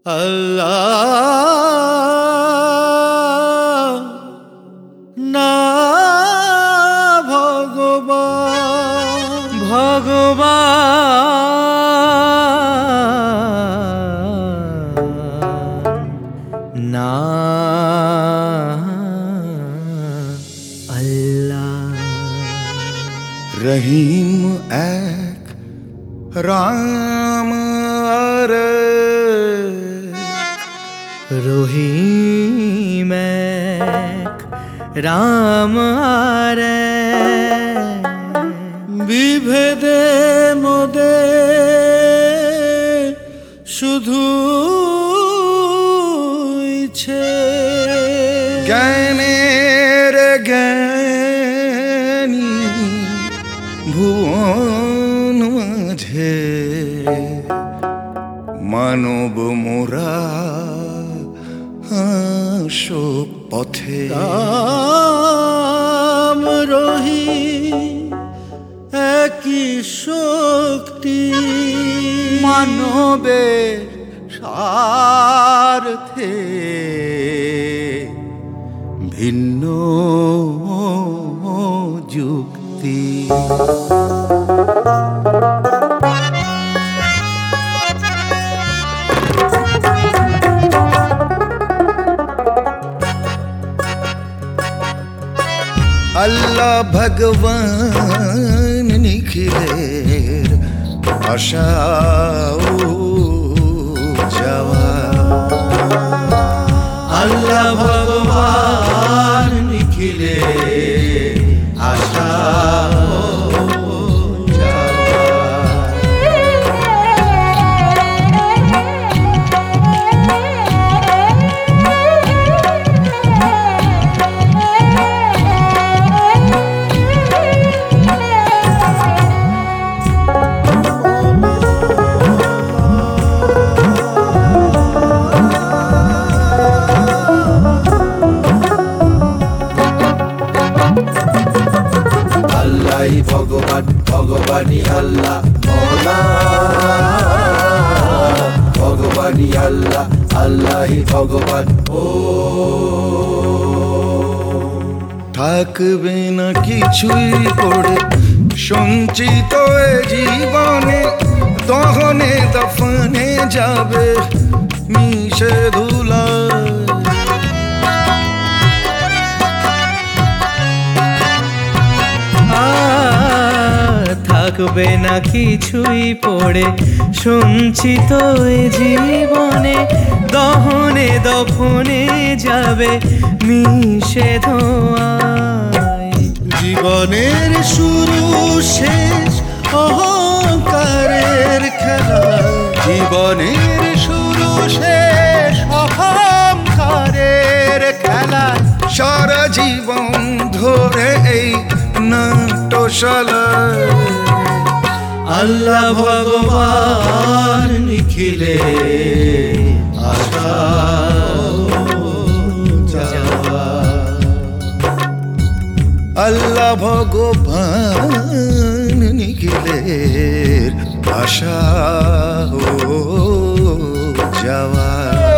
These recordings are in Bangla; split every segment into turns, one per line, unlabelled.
আল্লাহ না ভগবান না আল্লাহ।
রহিম এক রাম আর
রহিম এক রাম আর বিভেদে মোদে শুধু ইচ্ছে
জ্ঞানের জ্ঞানী ভুবন মাঝে মানব মোরা শোক পথে
রাম রহিম একই শক্তি
মানবের স্বার্থে ভিন্ন যুক্তি। আল্লাহ ভগবান নিখিলের আশা যাওয়া।
আল্লাহ ভগবান নিখিলের আশা ভগবান ভগবানী আল্লাহ মৌলা ভগবানী আল্লাহ আল্লাহি ভগবান। ও
থাকবে না কিছুই পড়ে সঞ্চিত এ জীবনে, দহনে দফনে যাবে মিশে ধুলা।
থাকবে না কিছুই পড়ে সঞ্চিত জীবনে, দহনে দফনে যাবে মিশে ধোঁয়ায়। জীবনের শুরু শেষ অহংকারের খেলা, জীবনের শুরু শেষ অহংকারের খেলা।
সারা জীবন ধরে এই নাট্যশালা
আল্লাহ ভগবান নিখিলে আশা যাওয়া।
আল্লাহ ভগবান নিখিলের আশা যাওয়া।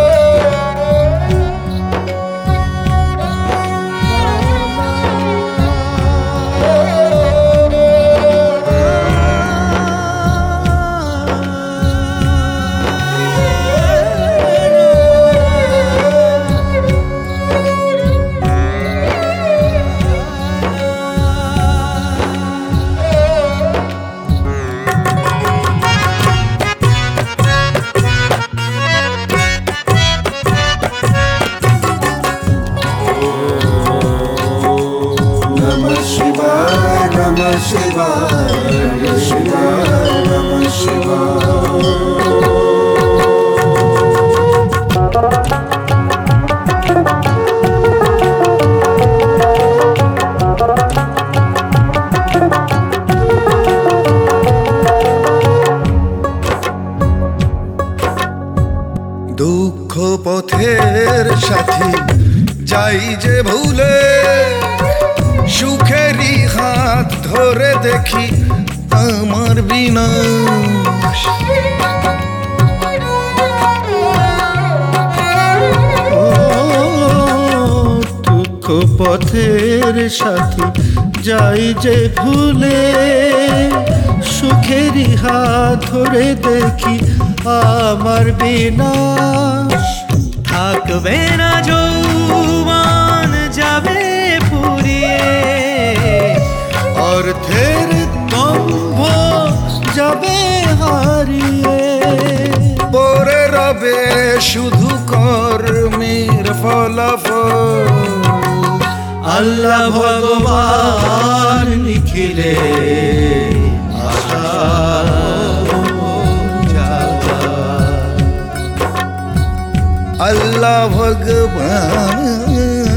দুঃখ পথের সাথী যাই যে ভুলে, সুখেরই হাত ধরে দেখি আমার বিনাশ।
পথের সাথী যাই যে ভুলে, সুখেরই হাত ধরে দেখি আমার বিনাশ।
থাকবে না যৌবন যাবে ফুরিয়ে,
অর্থের দম্ভ যাবে হারিয়ে,
পরে রবে শুধু কর্মের ফলাফল।
আল্লাহ ভগবান নিখিলে আশা যাওয়া।
আল্লাহ ভগবান